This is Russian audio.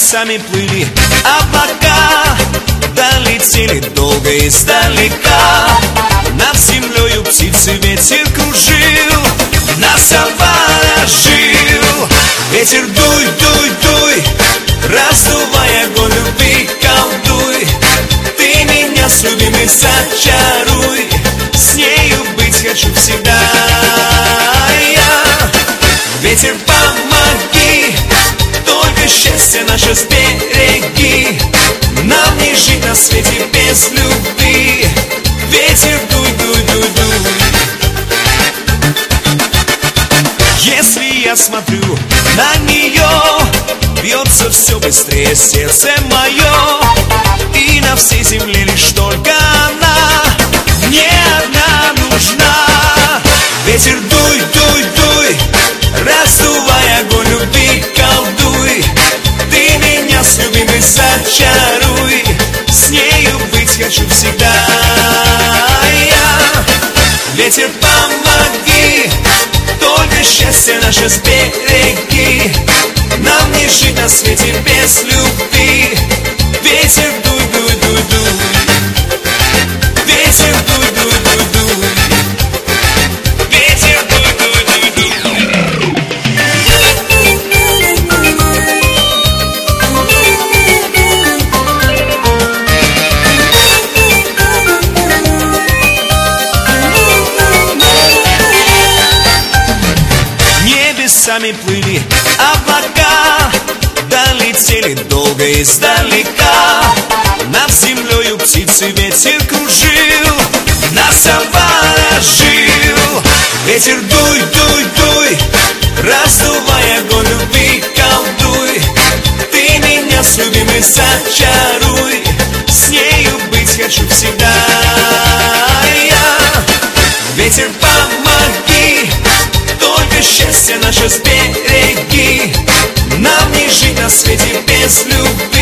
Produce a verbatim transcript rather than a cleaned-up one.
небесами плыли облака, долетели долго издалека. Над землею птицы ветер кружил, нас обворожил. Ветер дуй, дуй, дуй, раздувай огонь любви, колдуй. Ты меня с любимой зачаруй, с нею быть хочу всегда я. Ветер, помоги, только счастье наше сбереги. Нам не жить на свете без любви. Ветер, дуй, дуй, дуй, дуй. Если я смотрю на нее, бьется все быстрее сердце мое. И на всей земле лишь только она мне одна нужна. Ветер, дуй, дуй, дуй, раздувай огонь любви, колдуй. Ты меня с любимой зачаруй, с нею быть хочу всегда я. Ветер, помоги, только счастье наше сбереги. Нам не жить на свете без любви. Ветер, дуй, дуй, дуй, дуй. Ветер, дуй, дуй, дуй, дуй. Ветер, дуй, дуй, дуй, дуй. Небесами плыли облака, долетели долго издалека. Над землею птицы ветер кружил, нас обворожил. Ветер, дуй, дуй, дуй, раздувай огонь любви, колдуй. Ты меня с любимой зачаруй, с нею быть хочу всегда я. Ветер, помоги, только счастье наше сбереги. Нам не жить на свете без любви.